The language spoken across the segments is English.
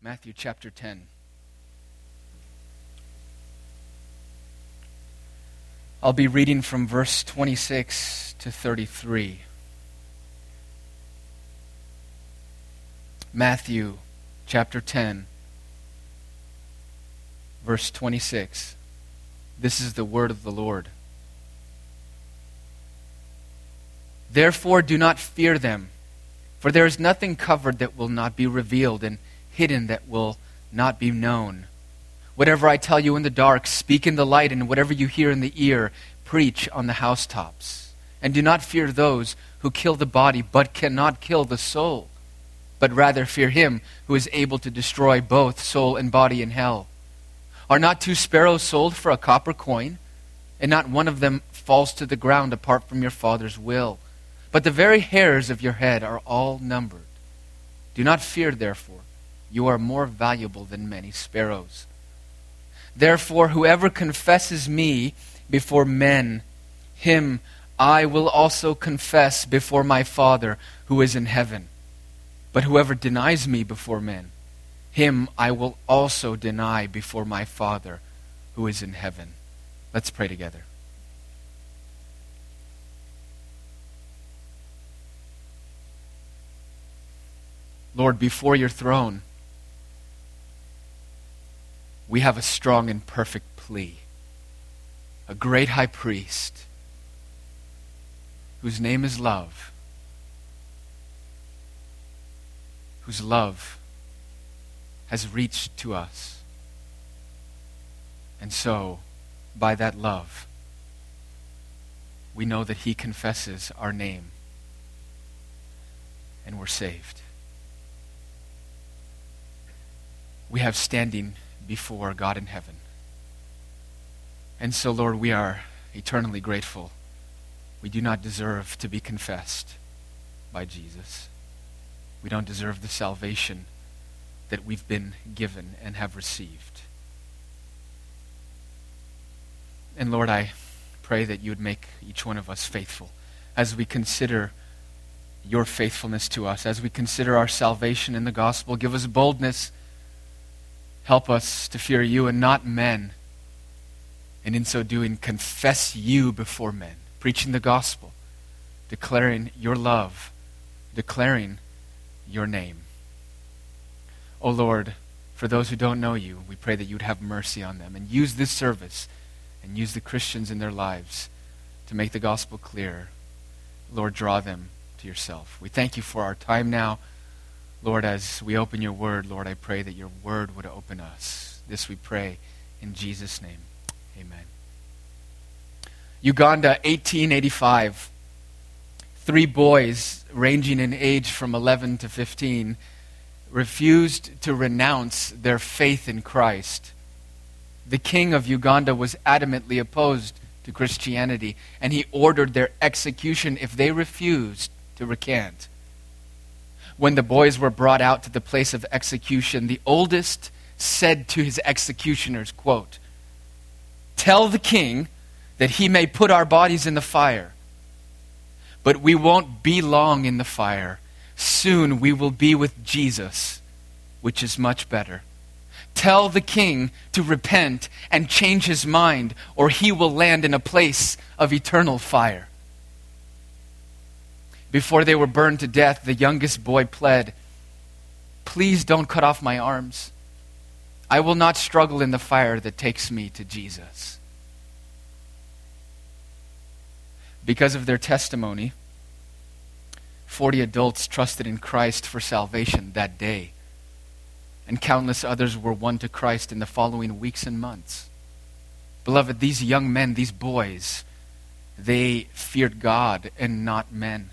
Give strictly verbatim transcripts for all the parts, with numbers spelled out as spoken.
Matthew chapter ten. I'll be reading from verse twenty-six to thirty-three. Matthew chapter ten, verse twenty-six. This is the word of the Lord. Therefore do not fear them, for there is nothing covered that will not be revealed, and hidden that will not be known. Whatever I tell you in the dark, speak in the light, and whatever you hear in the ear, preach on the housetops. And do not fear those who kill the body, but cannot kill the soul, but rather fear him who is able to destroy both soul and body in hell. Are not two sparrows sold for a copper coin? And not one of them falls to the ground apart from your Father's will. But the very hairs of your head are all numbered. Do not fear, therefore. You are more valuable than many sparrows. Therefore, whoever confesses me before men, him I will also confess before my Father who is in heaven. But whoever denies me before men, him I will also deny before my Father who is in heaven. Let's pray together. Lord, before your throne, we have a strong and perfect plea. A great high priest whose name is love, whose love has reached to us. And so, by that love, we know that he confesses our name and we're saved. We have standing before God in heaven. And so, Lord, we are eternally grateful. We do not deserve to be confessed by Jesus. We don't deserve the salvation that we've been given and have received. And Lord, I pray that you would make each one of us faithful as we consider your faithfulness to us, as we consider our salvation in the gospel. Give us boldness. Help us to fear you and not men. And in so doing, confess you before men, preaching the gospel, declaring your love, declaring your name. O Lord, for those who don't know you, we pray that you'd have mercy on them and use this service and use the Christians in their lives to make the gospel clear. Lord, draw them to yourself. We thank you for our time now. Lord, as we open your word, Lord, I pray that your word would open us. This we pray in Jesus' name. Amen. Uganda, eighteen eighty-five. Three boys ranging in age from eleven to fifteen refused to renounce their faith in Christ. The king of Uganda was adamantly opposed to Christianity, and he ordered their execution if they refused to recant. When the boys were brought out to the place of execution, the oldest said to his executioners, quote, "Tell the king that he may put our bodies in the fire. But we won't be long in the fire. Soon we will be with Jesus, which is much better. Tell the king to repent and change his mind, or he will land in a place of eternal fire." Before they were burned to death, the youngest boy pled, "Please don't cut off my arms. I will not struggle in the fire that takes me to Jesus." Because of their testimony, forty adults trusted in Christ for salvation that day, and countless others were won to Christ in the following weeks and months. Beloved, these young men, these boys, they feared God and not men.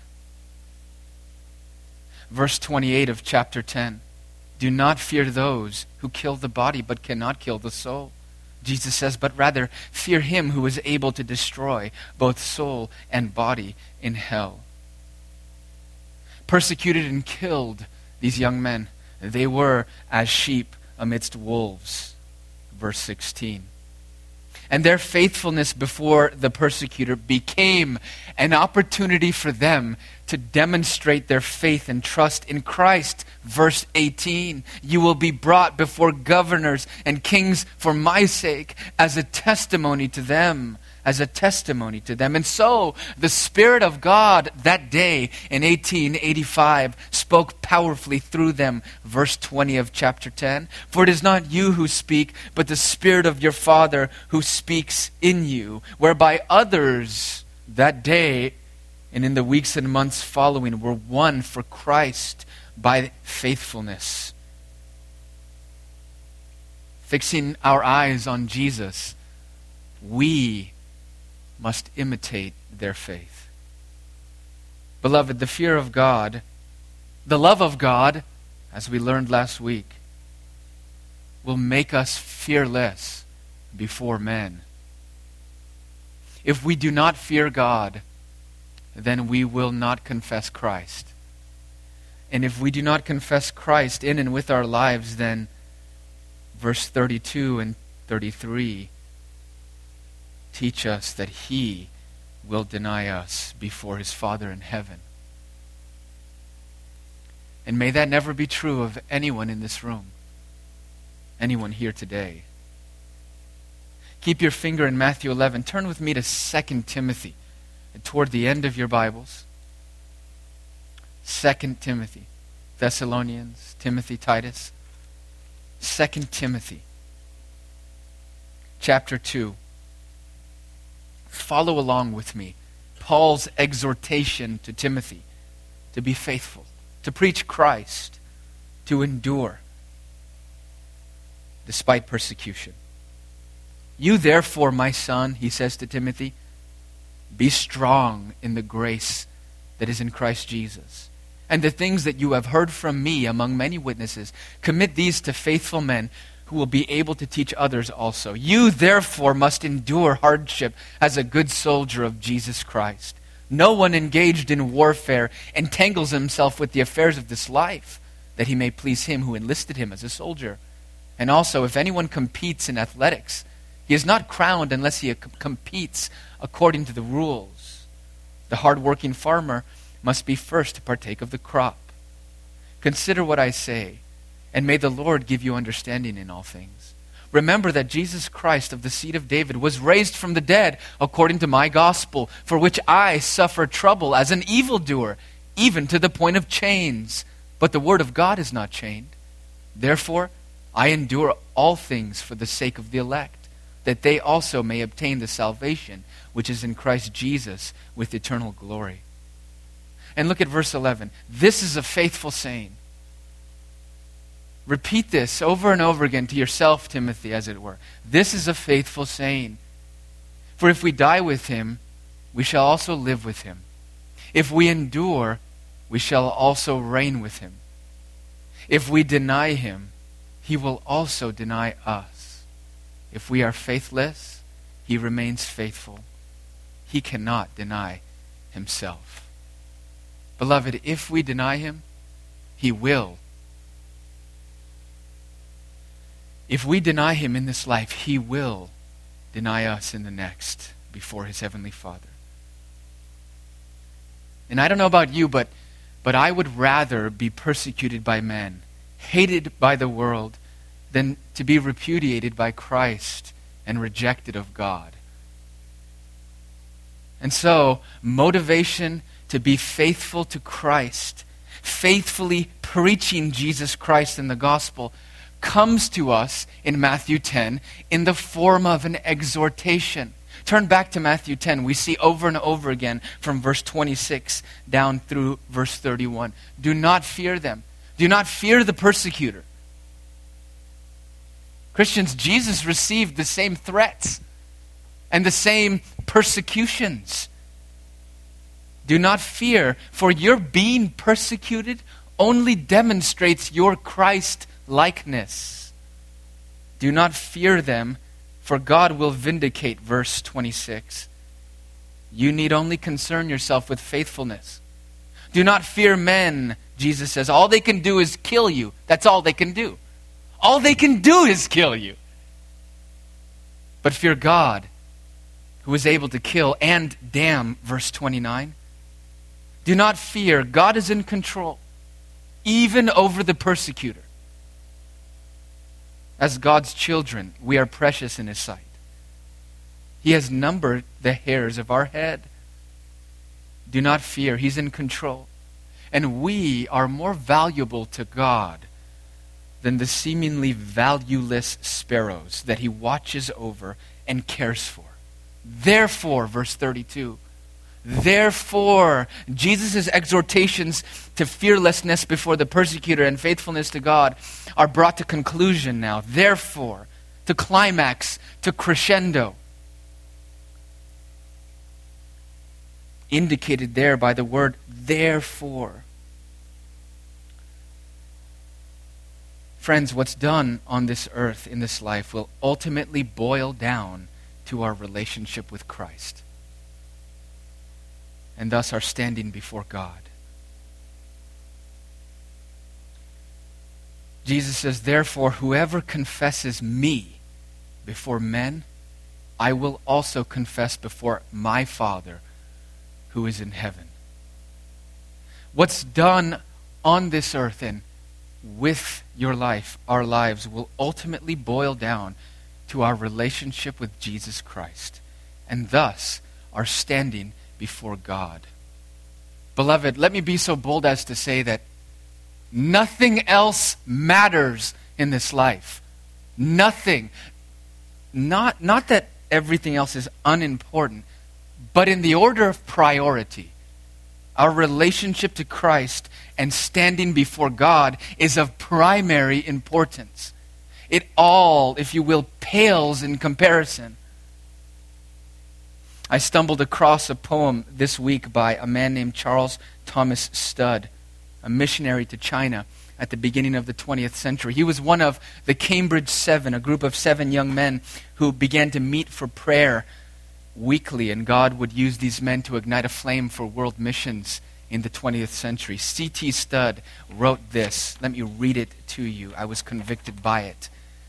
Verse twenty-eight of chapter ten. Do not fear those who kill the body but cannot kill the soul. Jesus says, but rather fear him who is able to destroy both soul and body in hell. Persecuted and killed, these young men, they were as sheep amidst wolves. Verse sixteen. And their faithfulness before the persecutor became an opportunity for them to demonstrate their faith and trust in Christ. Verse eighteen, you will be brought before governors and kings for my sake as a testimony to them. As a testimony to them. And so the Spirit of God that day in eighteen eighty-five spoke powerfully through them. Verse twenty of chapter ten. For it is not you who speak, but the Spirit of your Father who speaks in you, whereby others that day and in the weeks and months following were won for Christ by faithfulness. Fixing our eyes on Jesus, we must imitate their faith. Beloved, the fear of God, the love of God, as we learned last week, will make us fearless before men. If we do not fear God, then we will not confess Christ. And if we do not confess Christ in and with our lives, then verse thirty-two and thirty-three teach us that He will deny us before His Father in heaven. And may that never be true of anyone in this room, anyone here today. Keep your finger in Matthew eleven. Turn with me to Second Timothy, toward the end of your Bibles. Second Timothy, Thessalonians, Timothy, Titus. Second Timothy, chapter two. Follow along with me. Paul's exhortation to Timothy to be faithful, to preach Christ, to endure despite persecution. You therefore, my son, he says to Timothy, be strong in the grace that is in Christ Jesus. And the things that you have heard from me among many witnesses, commit these to faithful men who will be able to teach others also. You therefore must endure hardship as a good soldier of Jesus Christ. No one engaged in warfare entangles himself with the affairs of this life, that he may please him who enlisted him as a soldier. And also, if anyone competes in athletics, he is not crowned unless he competes according to the rules. The hard-working farmer must be first to partake of the crop. Consider what I say, and may the Lord give you understanding in all things. Remember that Jesus Christ of the seed of David was raised from the dead according to my gospel, for which I suffer trouble as an evildoer, even to the point of chains. But the word of God is not chained. Therefore, I endure all things for the sake of the elect, that they also may obtain the salvation which is in Christ Jesus with eternal glory. And look at verse eleven. This is a faithful saying. Repeat this over and over again to yourself, Timothy, as it were. This is a faithful saying. For if we die with him, we shall also live with him. If we endure, we shall also reign with him. If we deny him, he will also deny us. If we are faithless, he remains faithful. He cannot deny himself. Beloved, if we deny him, he will. If we deny him in this life, he will deny us in the next before his heavenly Father. And I don't know about you, but, but I would rather be persecuted by men, hated by the world, than to be repudiated by Christ and rejected of God. And so, motivation to be faithful to Christ, faithfully preaching Jesus Christ in the gospel, comes to us in Matthew ten in the form of an exhortation. Turn back to Matthew ten. We see over and over again from verse twenty-six down through verse thirty-one. Do not fear them. Do not fear the persecutor. Christians, Jesus received the same threats and the same persecutions. Do not fear, for your being persecuted only demonstrates your Christ-likeness. Do not fear them, for God will vindicate. Verse twenty-six. You need only concern yourself with faithfulness. Do not fear men, Jesus says. All they can do is kill you. That's all they can do. All they can do is kill you. but fear God, who is able to kill and damn, verse twenty-nine. Do not fear, God is in control, even over the persecutor. As God's children, we are precious in His sight. He has numbered the hairs of our head. Do not fear, He's in control. And we are more valuable to God than the seemingly valueless sparrows that He watches over and cares for. Therefore, verse thirty-two, therefore, Jesus' exhortations to fearlessness before the persecutor and faithfulness to God are brought to conclusion now. Therefore, to climax, to crescendo. Indicated there by the word therefore. Friends, what's done on this earth in this life will ultimately boil down to our relationship with Christ, and thus our standing before God. Jesus says, therefore, whoever confesses me before men, I will also confess before my Father who is in heaven. What's done on this earth and with your life, our lives, will ultimately boil down to our relationship with Jesus Christ, and thus our standing before God. Beloved, let me be so bold as to say that nothing else matters in this life. Nothing. Not, not that everything else is unimportant, but in the order of priority, our relationship to Christ and standing before God is of primary importance. It all, if you will, pales in comparison. I stumbled across a poem this week by a man named Charles Thomas Studd, a missionary to China at the beginning of the twentieth century. He was one of the Cambridge Seven, a group of seven young men who began to meet for prayer weekly, and God would use these men to ignite a flame for world missions in the twentieth century. C T Studd wrote this. Let me read it to you. I was convicted by it.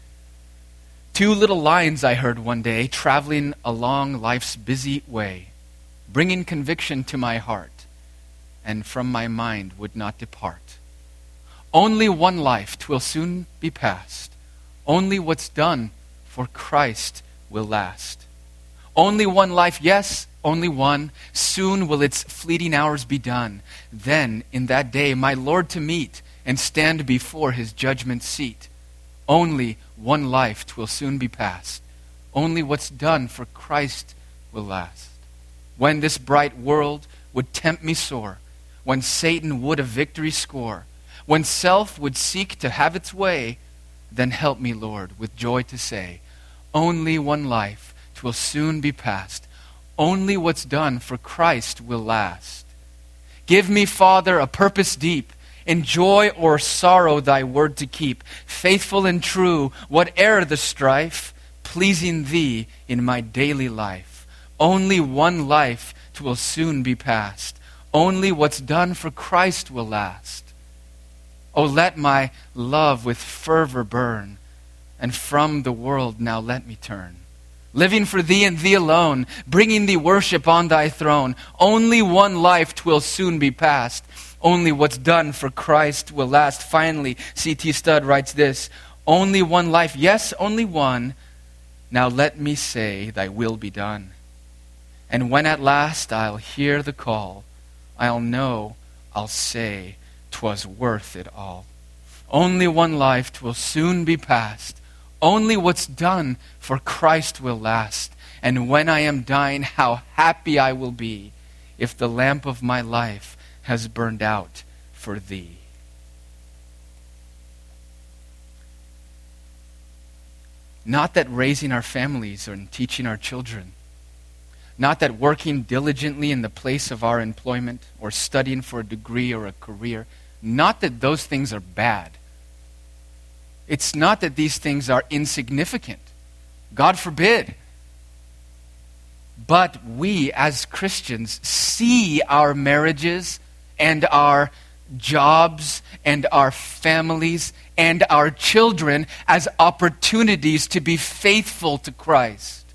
Two little lines I heard one day, traveling along life's busy way, bringing conviction to my heart, and from my mind would not depart. Only one life, 'twill soon be past. Only what's done for Christ will last. Only one life, yes, only one. Soon will its fleeting hours be done. Then, in that day, my Lord to meet and stand before His judgment seat. Only one life, 'twill soon be past. Only what's done for Christ will last. When this bright world would tempt me sore, when Satan would a victory score, when self would seek to have its way, then help me, Lord, with joy to say, only one life, 'twill soon be past. Only what's done for Christ will last. Give me, Father, a purpose deep, in joy or sorrow thy word to keep, faithful and true, whate'er the strife, pleasing thee in my daily life. Only one life, 'twill soon be past. Only what's done for Christ will last. Oh, let my love with fervor burn, and from the world now let me turn. Living for thee and thee alone, bringing thee worship on thy throne. Only one life, 'twill soon be past. Only what's done for Christ will last. Finally, C T Studd writes this, only one life, yes, only one. Now let me say, thy will be done. And when at last I'll hear the call, I'll know, I'll say, 'twas worth it all. Only one life, 'twill soon be past. Only what's done for Christ will last. And when I am dying, how happy I will be if the lamp of my life has burned out for thee. Not that raising our families or teaching our children, not that working diligently in the place of our employment or studying for a degree or a career, not that those things are bad. It's not that these things are insignificant. God forbid. But we as Christians see our marriages and our jobs and our families and our children as opportunities to be faithful to Christ.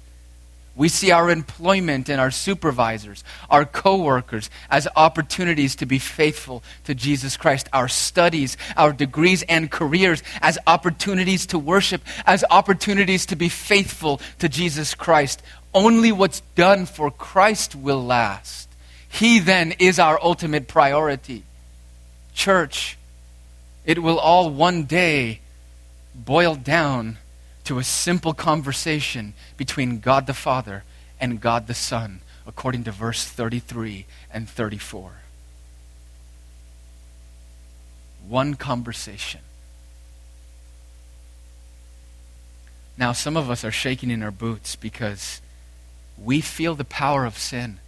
We see our employment and our supervisors, our co-workers as opportunities to be faithful to Jesus Christ. Our studies, our degrees and careers as opportunities to worship, as opportunities to be faithful to Jesus Christ. Only what's done for Christ will last. He then is our ultimate priority. Church, it will all one day boil down to a simple conversation between God the Father and God the Son, according to verse thirty-three and thirty-four. One conversation. Now, some of us are shaking in our boots because we feel the power of sin.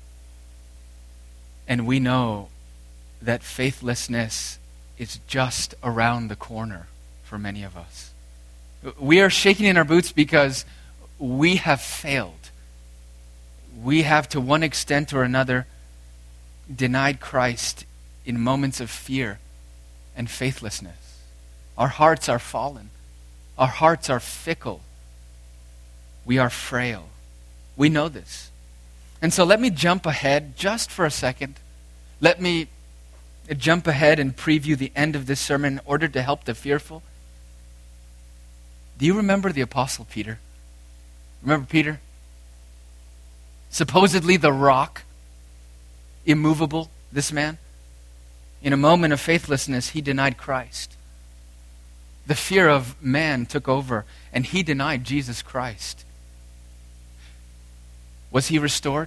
And we know that faithlessness is just around the corner for many of us. We are shaking in our boots because we have failed. We have, to one extent or another, denied Christ in moments of fear and faithlessness. Our hearts are fallen. Our hearts are fickle. We are frail. We know this. And so let me jump ahead just for a second. Let me jump ahead and preview the end of this sermon in order to help the fearful. Do you remember the Apostle Peter? Remember Peter? Supposedly the rock, immovable, this man. In a moment of faithlessness, he denied Christ. The fear of man took over, and he denied Jesus Christ. Was he restored?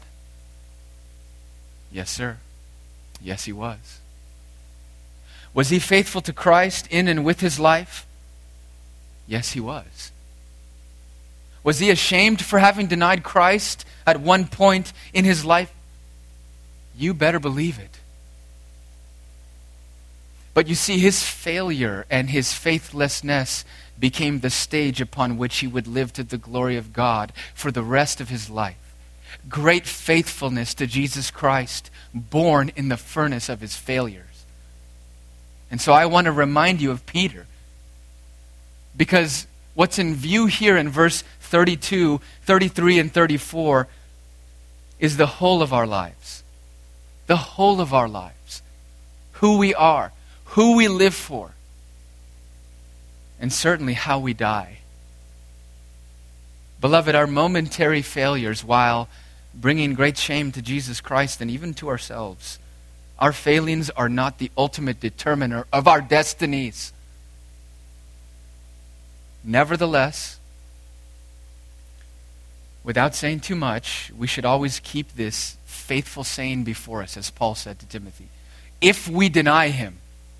Yes, sir. Yes, he was. Was he faithful to Christ in and with his life? Yes, he was. Was he ashamed for having denied Christ at one point in his life? You better believe it. But you see, his failure and his faithlessness became the stage upon which he would live to the glory of God for the rest of his life. Great faithfulness to Jesus Christ, born in the furnace of his failures. And so I want to remind you of Peter. Because what's in view here in verse thirty-two, thirty-three, and thirty-four is the whole of our lives. The whole of our lives. Who we are, who we live for, and certainly how we die. Beloved, our momentary failures, while bringing great shame to Jesus Christ and even to ourselves, our failings are not the ultimate determiner of our destinies. Nevertheless, without saying too much, we should always keep this faithful saying before us, as Paul said to Timothy. If we deny him,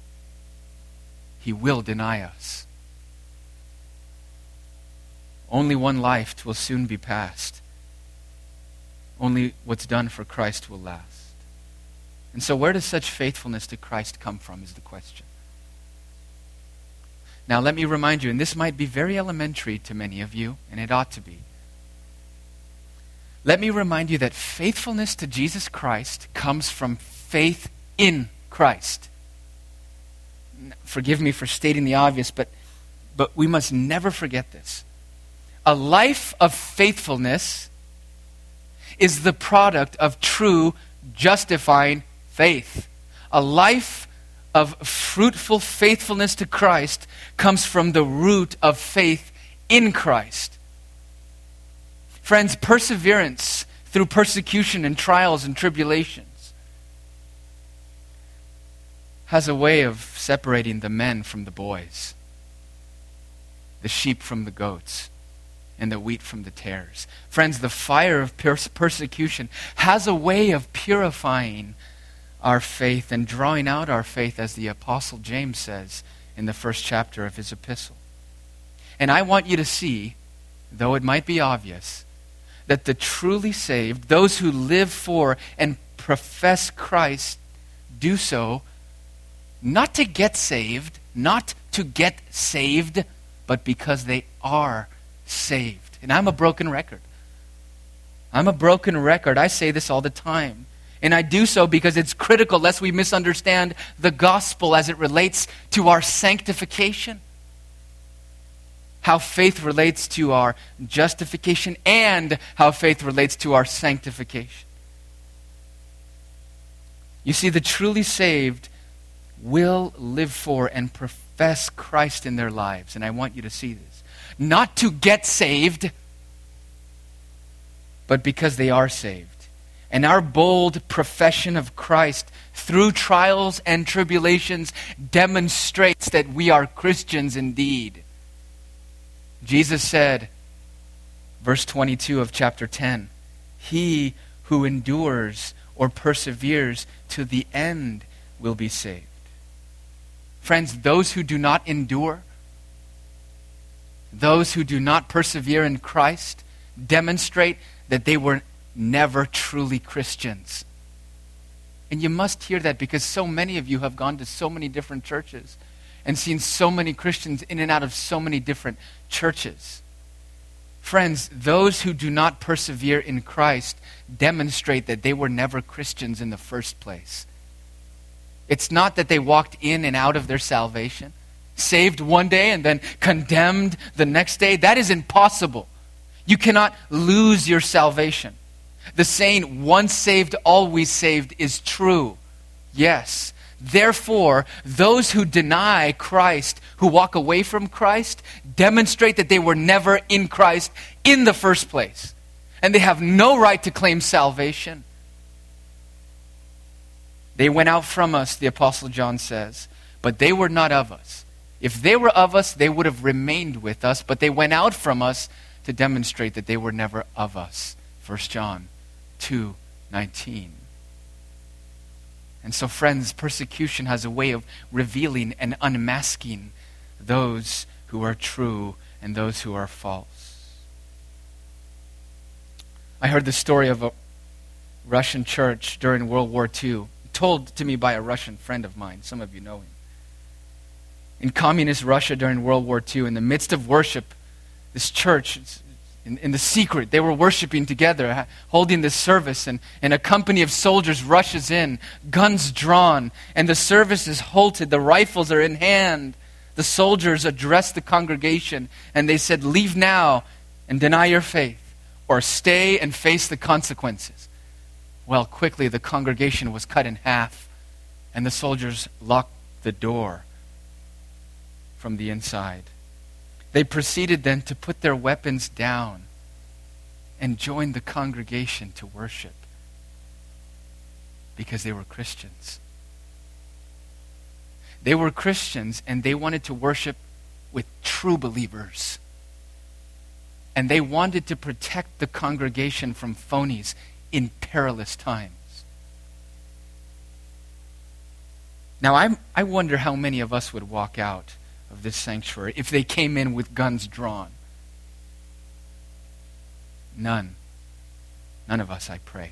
he will deny us. Only one life will soon be passed. Only what's done for Christ will last. And so where does such faithfulness to Christ come from is the question. Now let me remind you, and this might be very elementary to many of you, and it ought to be. Let me remind you that faithfulness to Jesus Christ comes from faith in Christ. Forgive me for stating the obvious, but, but we must never forget this. A life of faithfulness is the product of true, justifying faith. A life of fruitful faithfulness to Christ comes from the root of faith in Christ. Friends, perseverance through persecution and trials and tribulations has a way of separating the men from the boys, the sheep from the goats, and the wheat from the tares. Friends, the fire of pers- persecution has a way of purifying our faith and drawing out our faith, as the Apostle James says in the first chapter of his epistle. And I want you to see, though it might be obvious, that the truly saved, those who live for and profess Christ, do so not to get saved, not to get saved, but because they are saved. And I'm a broken record. I'm a broken record. I say this all the time. And I do so because it's critical lest we misunderstand the gospel as it relates to our sanctification. how faith relates to our justification and how faith relates to our sanctification. You see, the truly saved will live for and profess Christ in their lives. And I want you to see this. Not to get saved, but because they are saved. And our bold profession of Christ through trials and tribulations demonstrates that we are Christians indeed. Jesus said, verse twenty-two of chapter ten, "He who endures or perseveres to the end will be saved." Friends, those who do not endure, those who do not persevere in Christ, demonstrate that they were never truly Christians. And you must hear that because so many of you have gone to so many different churches and seen so many Christians in and out of so many different churches. Friends, those who do not persevere in Christ demonstrate that they were never Christians in the first place. It's not that they walked in and out of their salvation, saved one day and then condemned the next day. That is impossible. You cannot lose your salvation. The saying, once saved, always saved, is true. Yes. Therefore, those who deny Christ, who walk away from Christ, demonstrate that they were never in Christ in the first place. And they have no right to claim salvation. They went out from us, the Apostle John says, but they were not of us. If they were of us, they would have remained with us, but they went out from us to demonstrate that they were never of us. First John two nineteen. And so, friends, persecution has a way of revealing and unmasking those who are true and those who are false. I heard the story of a Russian church during World War Two, told to me by a Russian friend of mine. Some of you know him. In communist Russia during World War Two, in the midst of worship, this church, in, in the secret, they were worshiping together, holding this service, and, and a company of soldiers rushes in, guns drawn, and the service is halted. The rifles are in hand. The soldiers address the congregation, and they said, "Leave now and deny your faith, or stay and face the consequences." Well, quickly the congregation was cut in half, and the soldiers locked the door from the inside. They proceeded then to put their weapons down and join the congregation to worship because they were Christians. They were Christians and they wanted to worship with true believers. And they wanted to protect the congregation from phonies in perilous times. Now, I I wonder how many of us would walk out of this sanctuary if they came in with guns drawn. None. None of us, I pray.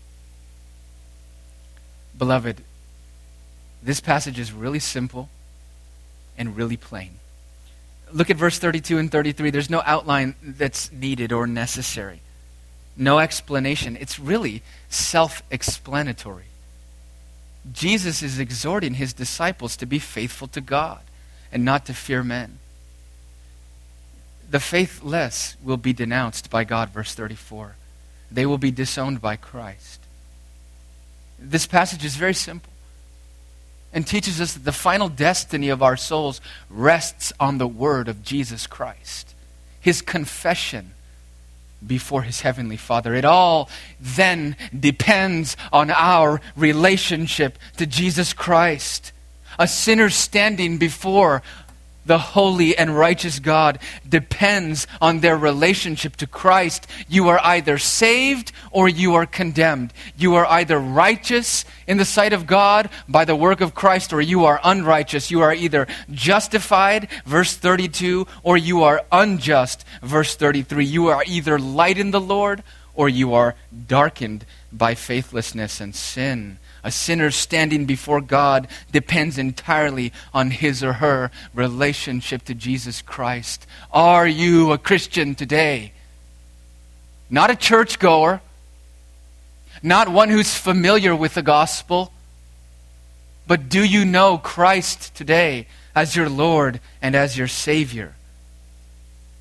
Beloved, this passage is really simple and really plain. Look at verse thirty-two and thirty-three. There's no outline that's needed or necessary. No explanation. It's really self-explanatory. Jesus is exhorting his disciples to be faithful to God and not to fear men. The faithless will be denounced by God, verse thirty-four. They will be disowned by Christ. This passage is very simple and teaches us that the final destiny of our souls rests on the word of Jesus Christ, his confession before his heavenly Father. It all then depends on our relationship to Jesus Christ. A sinner standing before the holy and righteous God depends on their relationship to Christ. You are either saved or you are condemned. You are either righteous in the sight of God by the work of Christ, or you are unrighteous. You are either justified, verse thirty-two, or you are unjust, verse thirty-three. You are either light in the Lord or you are darkened by faithlessness and sin. A sinner standing before God depends entirely on his or her relationship to Jesus Christ. Are you a Christian today? Not a churchgoer, not one who's familiar with the gospel, but do you know Christ today as your Lord and as your Savior?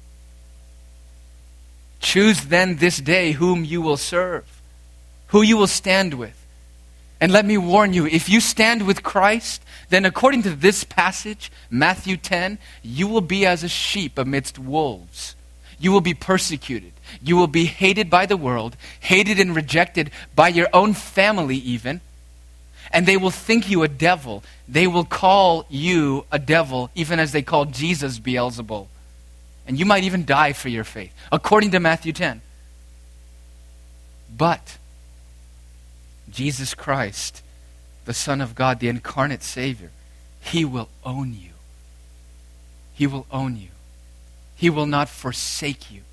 Choose then this day whom you will serve, who you will stand with. And let me warn you, if you stand with Christ, then according to this passage, Matthew ten, you will be as a sheep amidst wolves. You will be persecuted. You will be hated by the world, hated and rejected by your own family even. And they will think you a devil. They will call you a devil, even as they called Jesus Beelzebul. And you might even die for your faith, according to Matthew ten. But Jesus Christ, the Son of God, the incarnate Savior, He will own you. He will own you. He will not forsake you.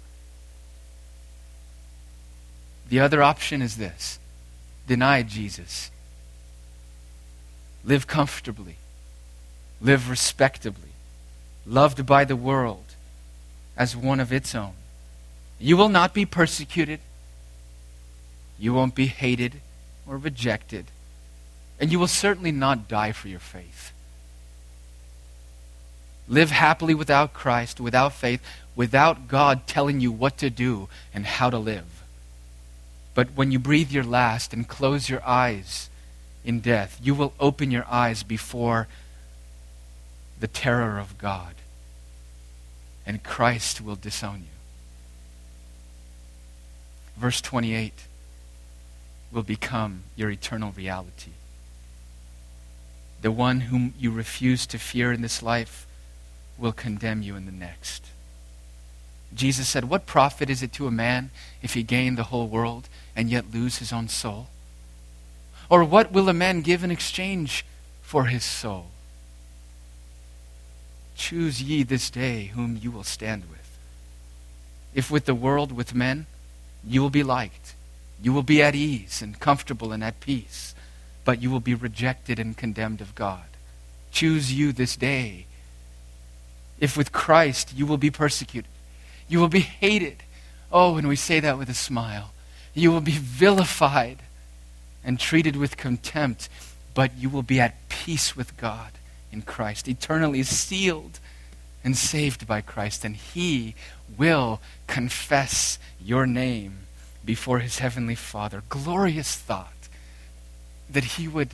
The other option is this: deny Jesus. Live comfortably. Live respectably. Loved by the world as one of its own. You will not be persecuted. You won't be hated or rejected. And you will certainly not die for your faith. Live happily without Christ, without faith, without God telling you what to do and how to live. But when you breathe your last and close your eyes in death, you will open your eyes before the terror of God, and Christ will disown you. Verse twenty-eight will become your eternal reality. The one whom you refuse to fear in this life will condemn you in the next. Jesus said, "What profit is it to a man if he gain the whole world and yet lose his own soul? Or what will a man give in exchange for his soul? Choose ye this day whom you will stand with. If with the world, with men, you will be liked. You will be at ease and comfortable and at peace, but you will be rejected and condemned of God. Choose you this day. If with Christ, you will be persecuted. You will be hated." Oh, and we say that with a smile. "You will be vilified and treated with contempt, but you will be at peace with God in Christ, eternally sealed and saved by Christ, and He will confess your name before His heavenly Father." Glorious thought that He would,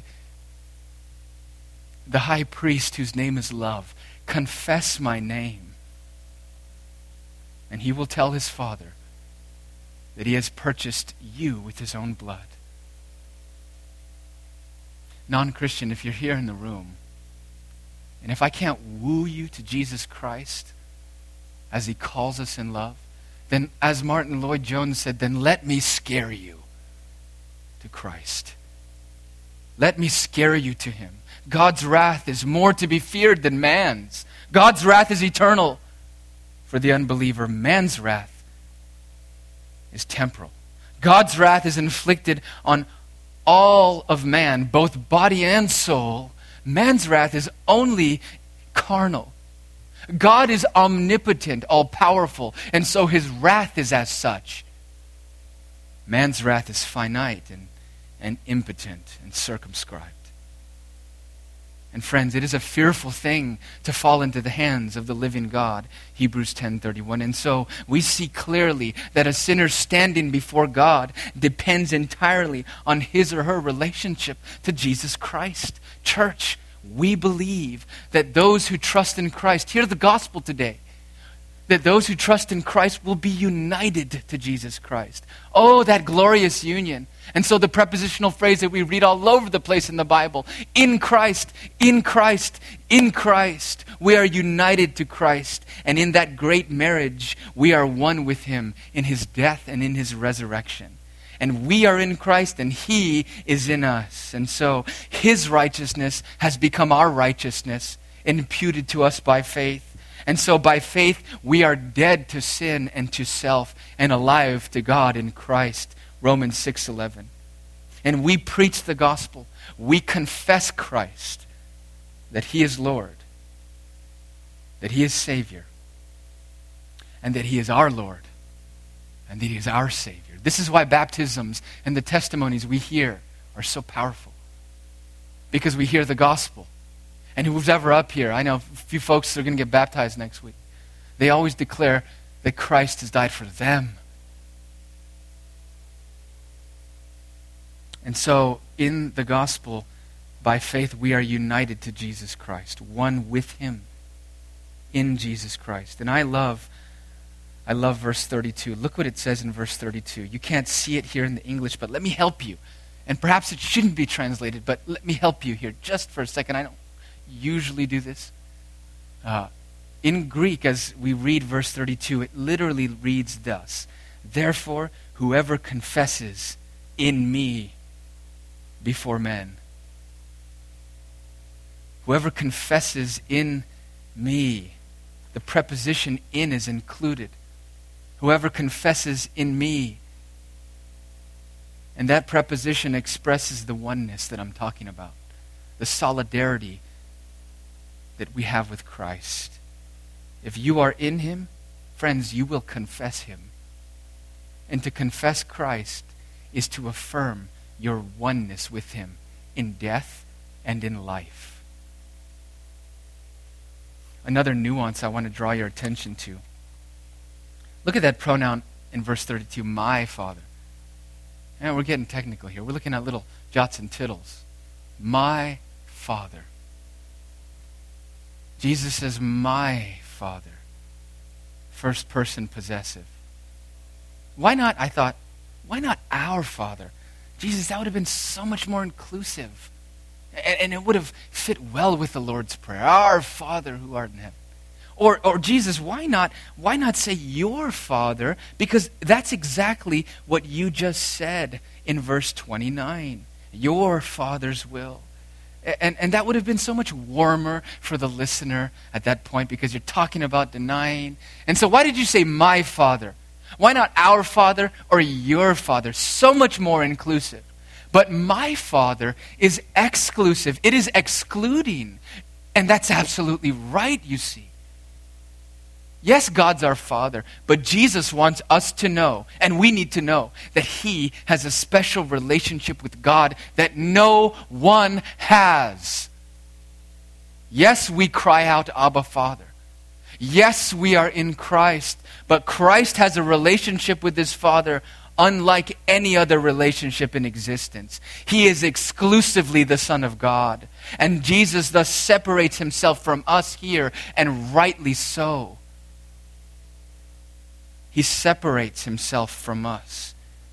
the high priest whose name is love, confess my name. And He will tell His Father that He has purchased you with His own blood. Non-Christian, if you're here in the room, and if I can't woo you to Jesus Christ as He calls us in love, then as Martin Lloyd-Jones said, then let me scare you to Christ. Let me scare you to Him. God's wrath is more to be feared than man's. God's wrath is eternal. For the unbeliever, man's wrath is temporal. God's wrath is inflicted on all of man, both body and soul. Man's wrath is only carnal. God is omnipotent, all-powerful, and so His wrath is as such. Man's wrath is finite and, and impotent and circumscribed. And friends, it is a fearful thing to fall into the hands of the living God, Hebrews ten thirty-one. And so we see clearly that a sinner standing before God depends entirely on his or her relationship to Jesus Christ. Church, we believe that those who trust in Christ, hear the gospel today, that those who trust in Christ will be united to Jesus Christ. Oh, that glorious union. And so the prepositional phrase that we read all over the place in the Bible, in Christ, in Christ, in Christ, we are united to Christ. And in that great marriage, we are one with Him in His death and in His resurrection. And we are in Christ and He is in us. And so His righteousness has become our righteousness, imputed to us by faith. And so by faith, we are dead to sin and to self and alive to God in Christ. Romans six eleven. And we preach the gospel. We confess Christ, that He is Lord, that He is Savior, and that He is our Lord, and that He is our Savior. This is why baptisms and the testimonies we hear are so powerful. Because we hear the gospel. And who's ever up here, I know a few folks that are going to get baptized next week. They always declare that Christ has died for them And so, in the gospel, by faith, we are united to Jesus Christ, one with him in Jesus Christ. And I love, I love verse thirty-two. Look what it says in verse thirty-two. You can't see it here in the English, but let me help you. And perhaps it shouldn't be translated, but let me help you here just for a second. I don't usually do this. Uh, in Greek, as we read verse thirty-two, it literally reads thus: Therefore, whoever confesses in me before men. Whoever confesses in me. The preposition in is included. Whoever confesses in me. And that preposition expresses the oneness that I'm talking about. The solidarity that we have with Christ. If you are in him, friends, you will confess him. And to confess Christ is to affirm your oneness with him in death and in life. Another nuance I want to draw your attention to. Look at that pronoun in verse thirty-two, my Father. And we're getting technical here. We're looking at little jots and tittles. My Father. Jesus says, my Father. First person possessive. Why not, I thought, why not our Father? Jesus, that would have been so much more inclusive. And, and it would have fit well with the Lord's Prayer. Our Father who art in heaven. Or, or Jesus, why not, why not say your Father? Because that's exactly what you just said in verse twenty-nine. Your Father's will. And, and that would have been so much warmer for the listener at that point because you're talking about denying. And so why did you say my Father? Why not our Father or your Father? So much more inclusive. But my Father is exclusive. It is excluding. And that's absolutely right, you see. Yes, God's our Father, but Jesus wants us to know, and we need to know, that he has a special relationship with God that no one has. Yes, we cry out, Abba, Father. Yes, we are in Christ, but Christ has a relationship with his Father unlike any other relationship in existence. He is exclusively the Son of God, and Jesus thus separates himself from us here, and rightly so. He separates himself from us.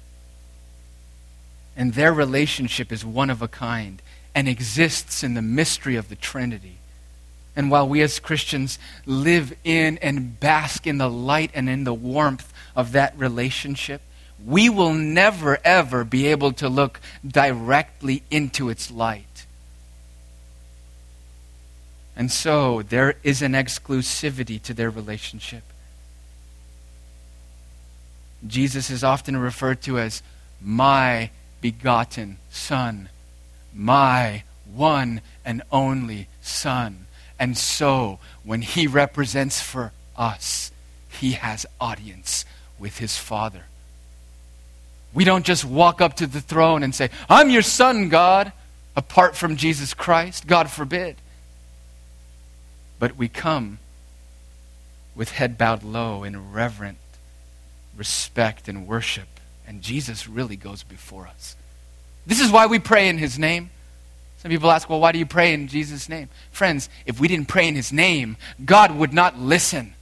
And their relationship is one of a kind and exists in the mystery of the Trinity. And while we as Christians live in and bask in the light and in the warmth of that relationship, we will never, ever be able to look directly into its light. And so there is an exclusivity to their relationship. Jesus is often referred to as my begotten Son, my one and only Son. And so, when he represents for us, he has audience with his Father. We don't just walk up to the throne and say, I'm your son, God, apart from Jesus Christ. God forbid. But we come with head bowed low in reverent respect and worship. And Jesus really goes before us. This is why we pray in his name. Some people ask, well, why do you pray in Jesus' name? Friends, if we didn't pray in his name, God would not listen.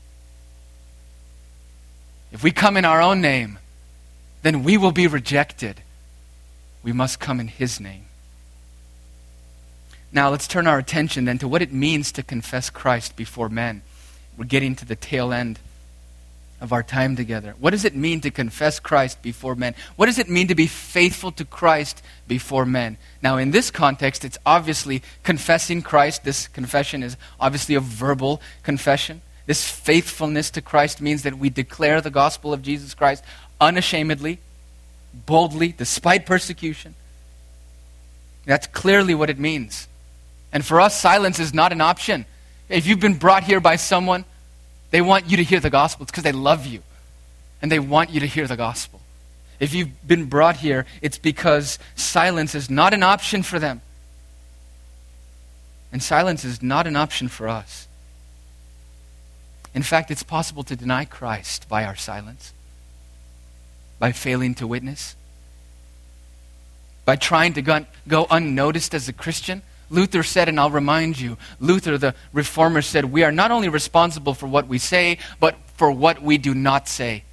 If we come in our own name, then we will be rejected. We must come in his name. Now let's turn our attention then to what it means to confess Christ before men. We're getting to the tail end of our time together. What does it mean to confess Christ before men? What does it mean to be faithful to Christ before men? Now in this context, it's obviously confessing Christ. This confession is obviously a verbal confession. This faithfulness to Christ means that we declare the gospel of Jesus Christ unashamedly, boldly, despite persecution. That's clearly what it means. And for us, silence is not an option. If you've been brought here by someone, they want you to hear the gospel. It's because they love you. And they want you to hear the gospel. If you've been brought here, it's because silence is not an option for them. And silence is not an option for us. In fact, it's possible to deny Christ by our silence, by failing to witness. by trying to go, go unnoticed as a Christian? Luther said, and I'll remind you, Luther, the reformer, said, we are not only responsible for what we say, but for what we do not say.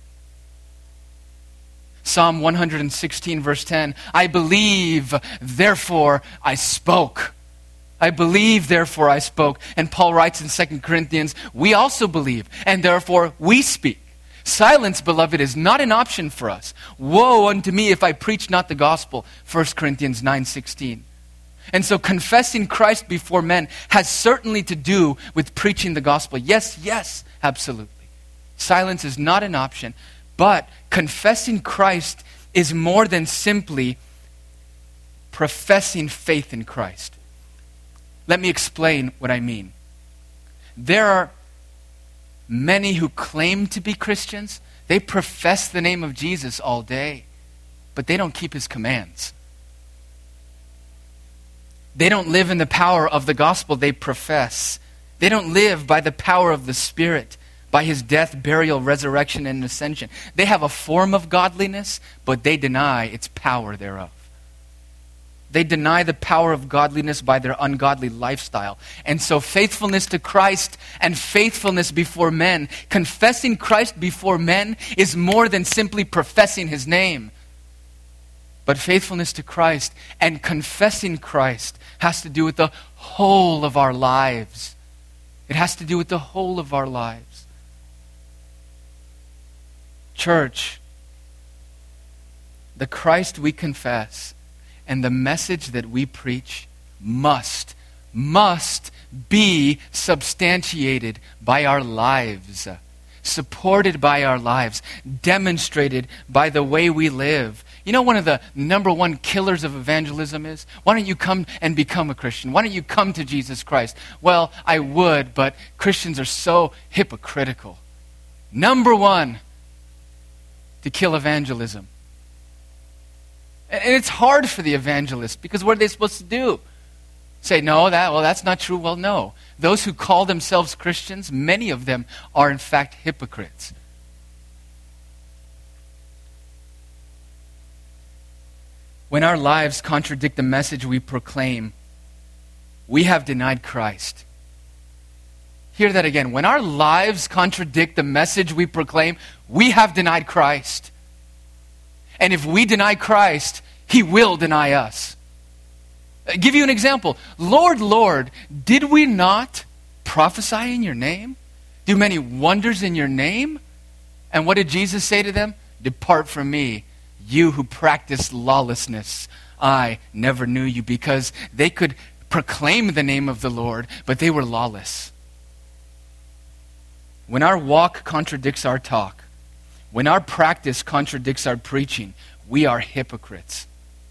Psalm one sixteen, verse ten, I believe, therefore I spoke. I believe, therefore I spoke. And Paul writes in Second Corinthians, we also believe, and therefore we speak. Silence, beloved, is not an option for us. Woe unto me if I preach not the gospel, First Corinthians nine sixteen. And so confessing Christ before men has certainly to do with preaching the gospel. Yes, yes, absolutely. Silence is not an option, but confessing Christ is more than simply professing faith in Christ. Let me explain what I mean. There are many who claim to be Christians. They profess the name of Jesus all day, but they don't keep his commands. They don't live in the power of the gospel they profess. They don't live by the power of the Spirit, by his death, burial, resurrection, and ascension. They have a form of godliness, but they deny its power thereof. They deny the power of godliness by their ungodly lifestyle. And so faithfulness to Christ and faithfulness before men, confessing Christ before men, is more than simply professing his name. But faithfulness to Christ and confessing Christ has to do with the whole of our lives. It has to do with the whole of our lives. Church, the Christ we confess and the message that we preach must, must be substantiated by our lives, supported by our lives, demonstrated by the way we live. You know, one of the number one killers of evangelism is, why don't you come and become a Christian? Why don't you come to Jesus Christ? Well, I would, but Christians are so hypocritical. Number one to kill evangelism. And it's hard for the evangelist, because what are they supposed to do? Say, no, that well, that's not true. Well, no. Those who call themselves Christians, many of them are in fact hypocrites. When our lives contradict the message we proclaim, we have denied Christ. Hear that again. When our lives contradict the message we proclaim, we have denied Christ. And if we deny Christ, he will deny us. I'll give you an example. Lord, Lord, did we not prophesy in your name? Do many wonders in your name? And what did Jesus say to them? Depart from me, you who practice lawlessness. I never knew you, because they could proclaim the name of the Lord, but they were lawless. When our walk contradicts our talk, when our practice contradicts our preaching, we are hypocrites.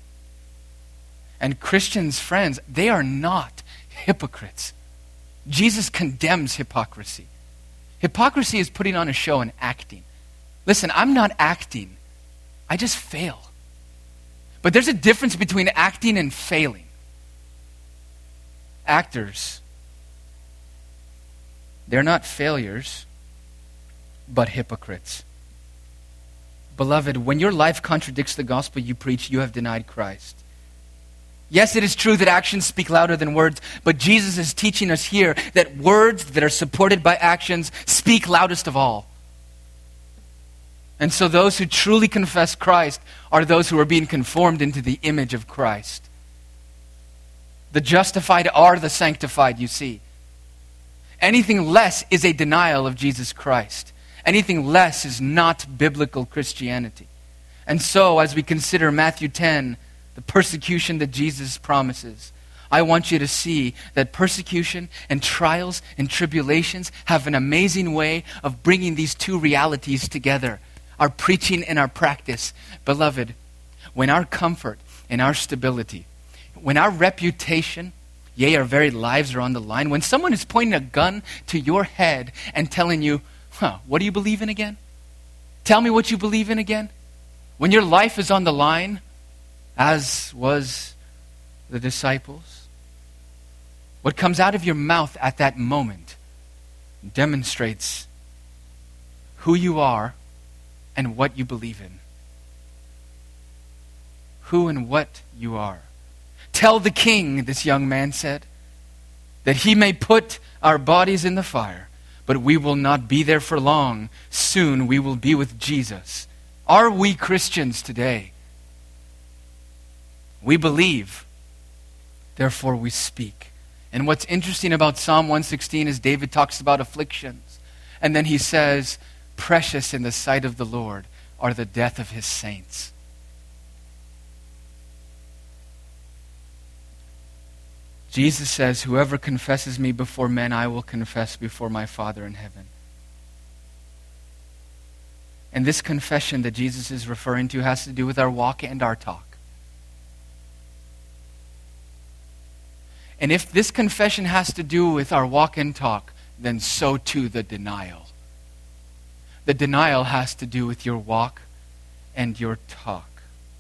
And Christians, friends, they are not hypocrites. Jesus condemns hypocrisy. Hypocrisy is putting on a show and acting. Listen, I'm not acting. I just fail. But there's a difference between acting and failing. Actors, they're not failures, but hypocrites. Beloved, when your life contradicts the gospel you preach, you have denied Christ. Yes, it is true that actions speak louder than words, but Jesus is teaching us here that words that are supported by actions speak loudest of all. And so those who truly confess Christ are those who are being conformed into the image of Christ. The justified are the sanctified, you see. Anything less is a denial of Jesus Christ. Anything less is not biblical Christianity. And so, as we consider Matthew ten, the persecution that Jesus promises, I want you to see that persecution and trials and tribulations have an amazing way of bringing these two realities together, our preaching and our practice. Beloved, when our comfort and our stability, when our reputation, yea, our very lives are on the line, when someone is pointing a gun to your head and telling you, huh, what do you believe in again? Tell me what you believe in again. When your life is on the line, as was the disciples, what comes out of your mouth at that moment demonstrates who you are and what you believe in. who and what you are. Tell the king, this young man said, that he may put our bodies in the fire, but we will not be there for long. Soon we will be with Jesus. Are we Christians today? We believe, therefore we speak. And what's interesting about Psalm one sixteen is David talks about afflictions. And then he says, precious in the sight of the Lord are the death of his saints. Jesus says, whoever confesses me before men, I will confess before my Father in heaven. And this confession that Jesus is referring to has to do with our walk and our talk. And if this confession has to do with our walk and talk, then so too the denial. The denial has to do with your walk and your talk.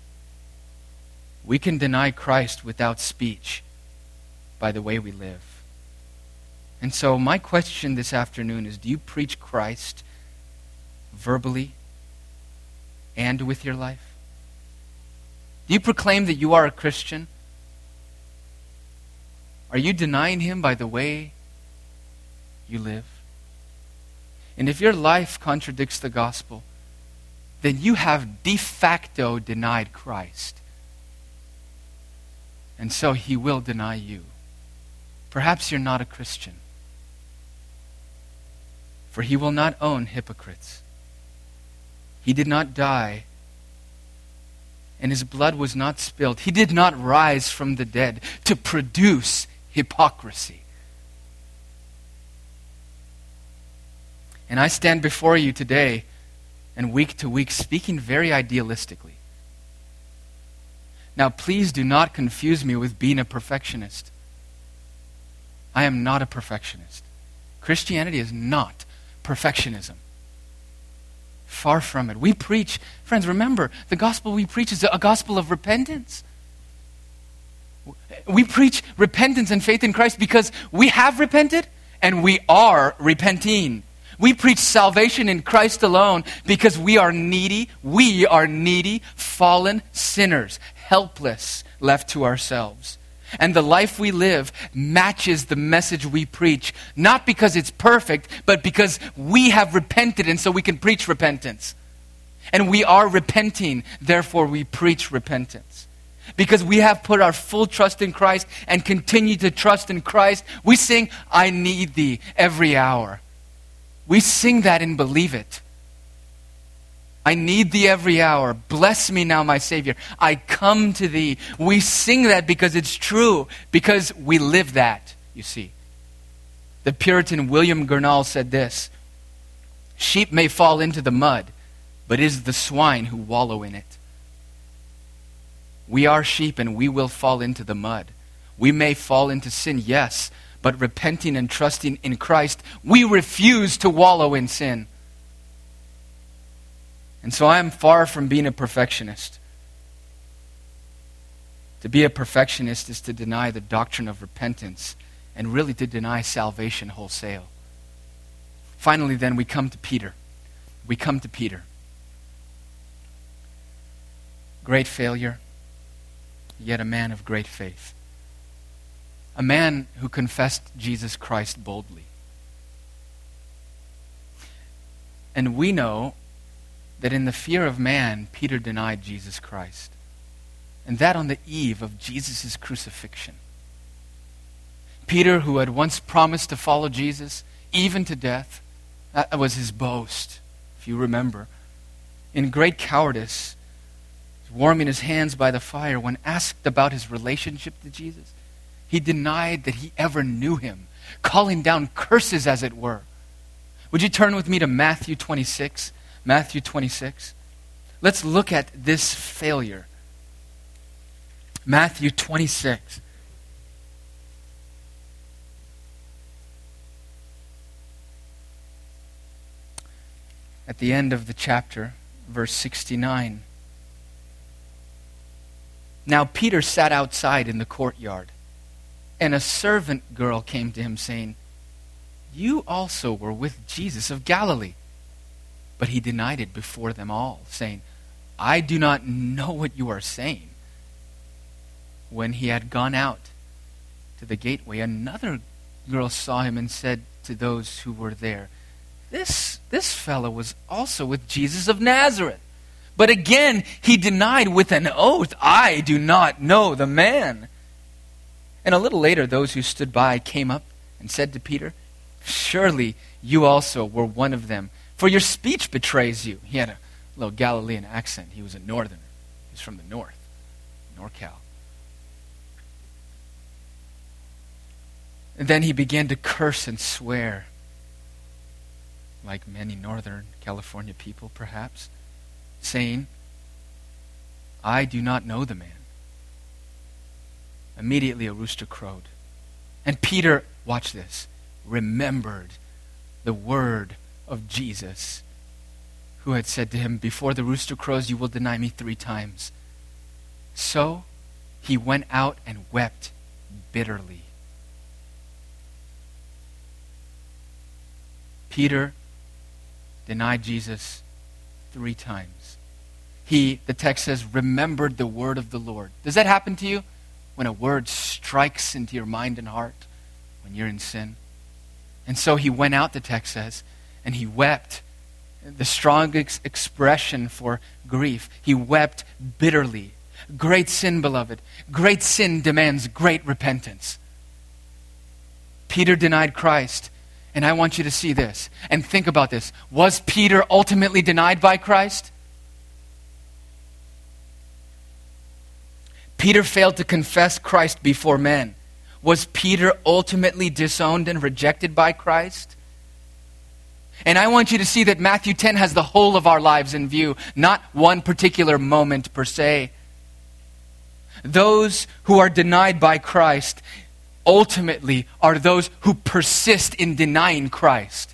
We can deny Christ without speech by the way we live. And so my question this afternoon is, do you preach Christ verbally and with your life? Do you proclaim that you are a Christian? Are you denying him by the way you live? And if your life contradicts the gospel, then you have de facto denied Christ. And so he will deny you. Perhaps you're not a Christian. For he will not own hypocrites. He did not die, and his blood was not spilled. He did not rise from the dead to produce hypocrisy. And I stand before you today and week to week speaking very idealistically. Now, please do not confuse me with being a perfectionist. I am not a perfectionist. Christianity is not perfectionism. Far from it. We preach, friends, remember, the gospel we preach is a gospel of repentance. We preach repentance and faith in Christ because we have repented and we are repenting. We preach salvation in Christ alone because we are needy, we are needy, fallen sinners, helpless, left to ourselves. And the life we live matches the message we preach, not because it's perfect, but because we have repented and so we can preach repentance. And we are repenting, therefore we preach repentance. Because we have put our full trust in Christ and continue to trust in Christ, we sing, I need thee every hour. We sing that and believe it. I need thee every hour. Bless me now, my Savior. I come to thee. We sing that because it's true, because we live that, you see. The Puritan William Gurnall said this, sheep may fall into the mud, but it is the swine who wallow in it. We are sheep and we will fall into the mud. We may fall into sin, yes, but repenting and trusting in Christ, we refuse to wallow in sin. And so I am far from being a perfectionist. To be a perfectionist is to deny the doctrine of repentance and really to deny salvation wholesale. Finally, then, we come to Peter. We come to Peter. Great failure, yet a man of great faith. A man who confessed Jesus Christ boldly. And we know that in the fear of man, Peter denied Jesus Christ. And that on the eve of Jesus' crucifixion. Peter, who had once promised to follow Jesus, even to death, that was his boast, if you remember. In great cowardice, warming his hands by the fire, when asked about his relationship to Jesus, he denied that he ever knew him, calling down curses, as it were. Would you turn with me to Matthew twenty-six? Matthew twenty-six. Let's look at this failure. Matthew twenty-six. At the end of the chapter, verse sixty-nine. Now Peter sat outside in the courtyard, and a servant girl came to him saying, you also were with Jesus of Galilee. But he denied it before them all, saying, I do not know what you are saying. when he had gone out to the gateway, another girl saw him and said to those who were there, This, this fellow was also with Jesus of Nazareth. But again, he denied with an oath, I do not know the man. And a little later, those who stood by came up and said to Peter, Surely you also were one of them, for your speech betrays you. He had a little Galilean accent. He was a northerner. He was from the north, NorCal. And then he began to curse and swear, like many Northern California people perhaps, saying, I do not know the man. Immediately a rooster crowed. And Peter, watch this, remembered the word of Jesus, who had said to him, Before the rooster crows, you will deny me three times. So he went out and wept bitterly. Peter denied Jesus three times. He, the text says, remembered the word of the Lord. Does that happen to you? When a word strikes into your mind and heart when you're in sin? And so he went out, the text says, and he wept. The strong ex- expression for grief. He wept bitterly. Great sin, beloved. Great sin demands great repentance. Peter denied Christ. And I want you to see this and think about this. Was Peter ultimately denied by Christ? Peter failed to confess Christ before men. Was Peter ultimately disowned and rejected by Christ? And I want you to see that Matthew ten has the whole of our lives in view, not one particular moment per se. Those who are denied by Christ ultimately are those who persist in denying Christ.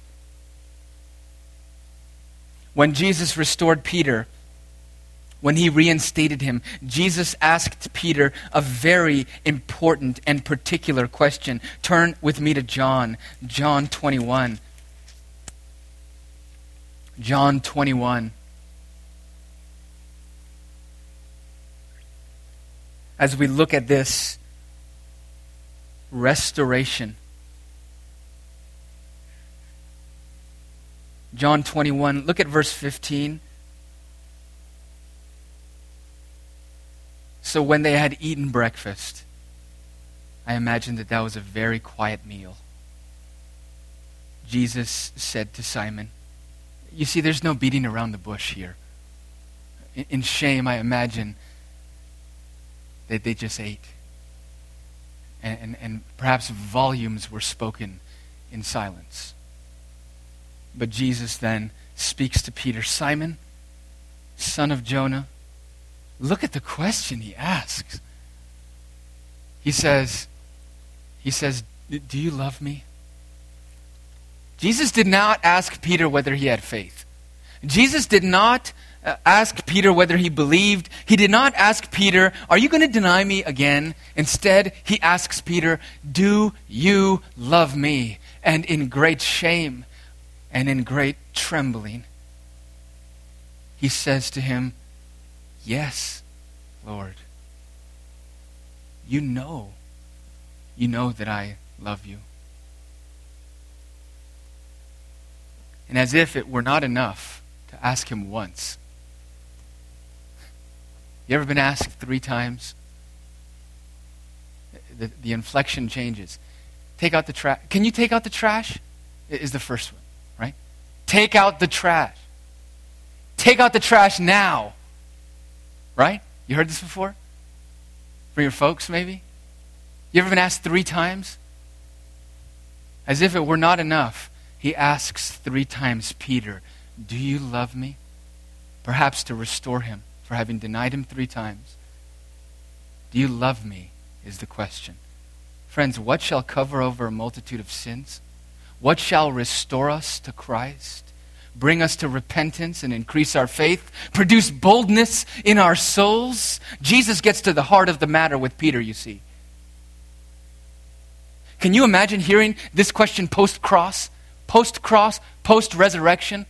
When Jesus restored Peter, when he reinstated him, Jesus asked Peter a very important and particular question. Turn with me to John, John twenty-one. John twenty-one. As we look at this restoration. John twenty-one, look at verse fifteen. So when they had eaten breakfast, I imagine that that was a very quiet meal. Jesus said to Simon, you see, there's no beating around the bush here. In, in shame, I imagine that they just ate. And, and, and perhaps volumes were spoken in silence. But Jesus then speaks to Peter, Simon, son of Jonah, look at the question he asks. He says, he says, do you love me? Jesus did not ask Peter whether he had faith. Jesus did not uh, ask Peter whether he believed. He did not ask Peter, are you going to deny me again? Instead, he asks Peter, do you love me? And in great shame and in great trembling, he says to him, yes, Lord. You know, you know that I love you. And as if it were not enough to ask him once. You ever been asked three times? The, the inflection changes. Take out the trash. Can you take out the trash? Is the first one, right? Take out the trash. Take out the trash now. Right? You heard this before? For your folks, maybe? You ever been asked three times? As if it were not enough, he asks three times Peter, do you love me? Perhaps to restore him for having denied him three times. Do you love me is the question. Friends, what shall cover over a multitude of sins? What shall restore us to Christ? Bring us to repentance and increase our faith? Produce boldness in our souls? Jesus gets to the heart of the matter with Peter, you see. Can you imagine hearing this question post-cross? Post-cross, post-resurrection?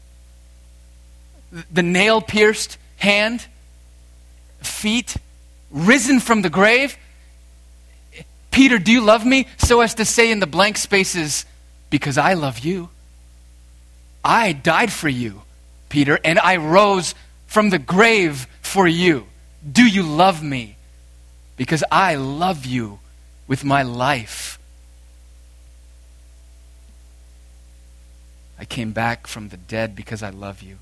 The nail-pierced hand, feet risen from the grave. Peter, do you love me? So as to say in the blank spaces, because I love you. I died for you, Peter, and I rose from the grave for you. Do you love me? Because I love you with my life. I came back from the dead because I love you.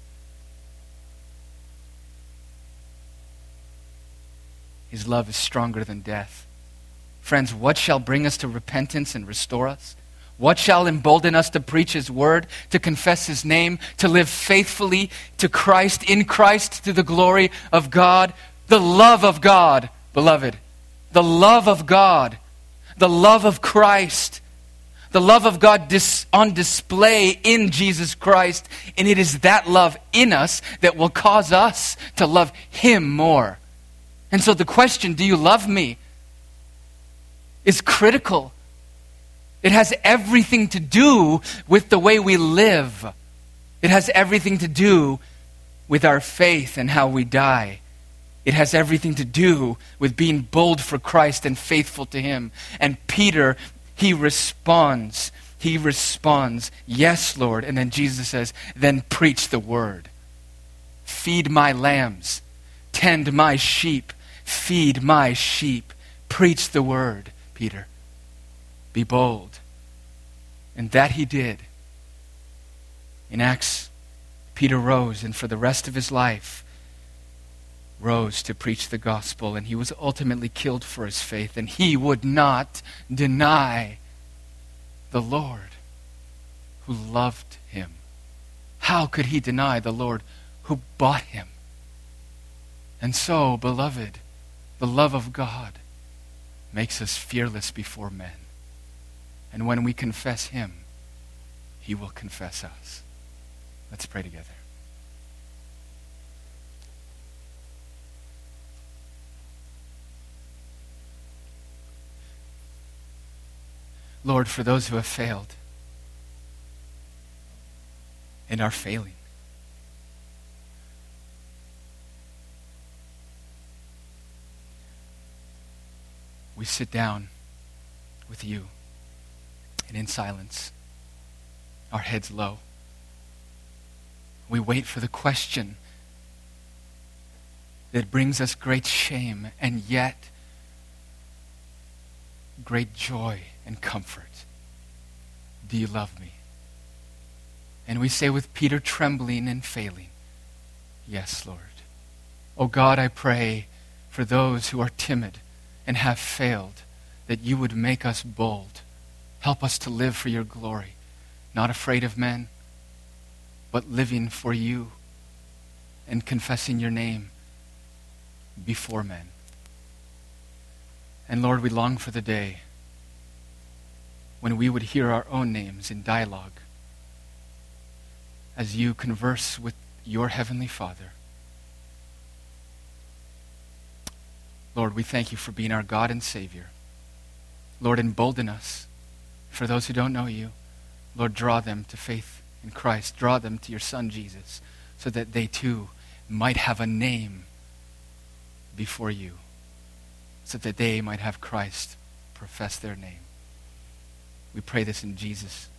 His love is stronger than death. Friends, what shall bring us to repentance and restore us? What shall embolden us to preach His word, to confess His name, to live faithfully to Christ, in Christ, to the glory of God? The love of God, beloved. The love of God. The love of Christ. The love of God dis- on display in Jesus Christ. And it is that love in us that will cause us to love Him more. And so the question, do you love me, is critical. It has everything to do with the way we live. It has everything to do with our faith and how we die. It has everything to do with being bold for Christ and faithful to Him. And Peter, he responds. He responds, yes, Lord. And then Jesus says, then preach the word. Feed my lambs. Tend my sheep. Feed my sheep. Preach the word, Peter. Be bold. And that he did. In Acts, Peter rose, and for the rest of his life, rose to preach the gospel, and he was ultimately killed for his faith, and he would not deny the Lord who loved him. How could he deny the Lord who bought him? And so, beloved, the love of God makes us fearless before men. And when we confess Him, He will confess us. Let's pray together. Lord, for those who have failed and are failing, we sit down with you and in silence, our heads low. We wait for the question that brings us great shame and yet great joy and comfort. Do you love me? And we say with Peter trembling and failing, yes, Lord. Oh God, I pray for those who are timid and have failed, that you would make us bold. Help us to live for your glory, not afraid of men, but living for you and confessing your name before men. And Lord, we long for the day when we would hear our own names in dialogue as you converse with your heavenly Father. Lord, we thank you for being our God and Savior. Lord, embolden us. For those who don't know you, Lord, draw them to faith in Christ. Draw them to your Son, Jesus, so that they too might have a name before you, so that they might have Christ profess their name. We pray this in Jesus'